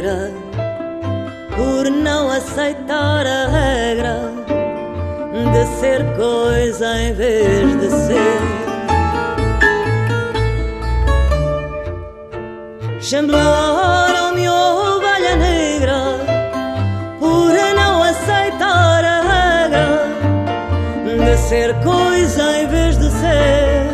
negra por não aceitar a regra de ser coisa em vez de ser. Chambelaram-me ovelha negra por não aceitar a regra de ser coisa em vez de ser.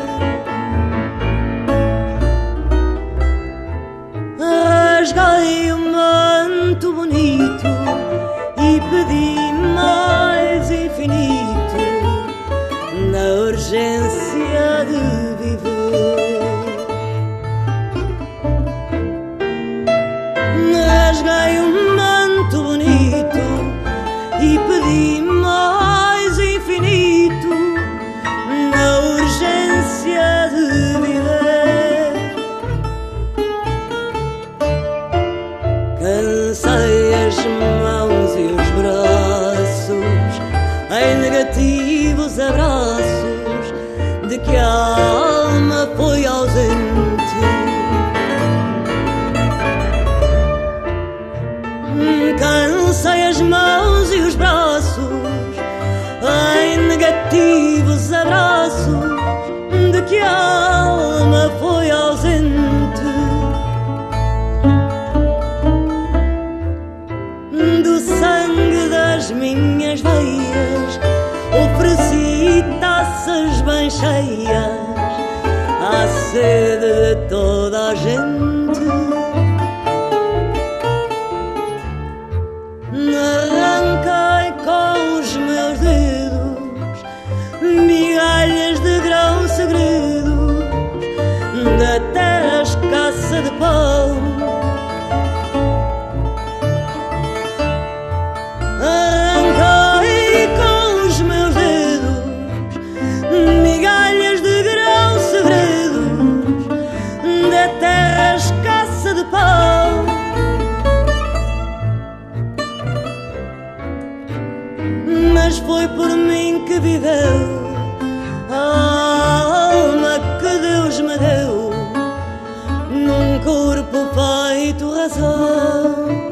Rasguei o manto bonito e pedi mais infinito na urgência de viver. Rasguei o manto bonito e pedi mais infinito na urgência de viver. Cansei as mãos e os braços em negativos abraços de que a alma foi ausente. Cansei as mãos e os braços em negativos abraços de que a alma foi ausente. Do sangue das minhas veias ofereci taças bem cheias à sede de toda a gente. Arranquei com os meus dedos migalhas de grão segredos da terra escassa de pão. Arranquei com os meus dedos migalhas de grão segredos da terra escassa de pão. Mas foi por mim que viveu a alma que Deus me deu num corpo feito razão.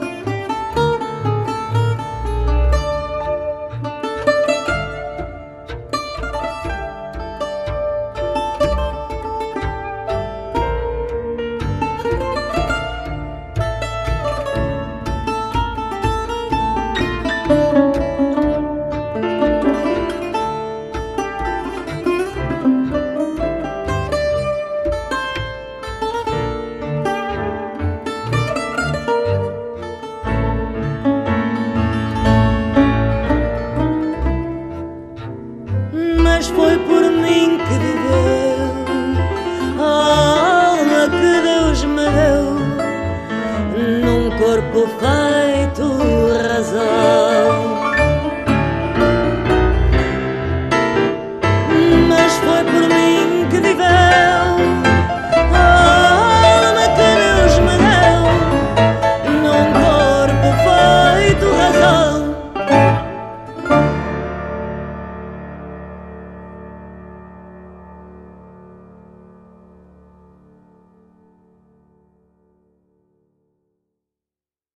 Mas foi por mim que viveu a alma que Deus me deu num corpo feito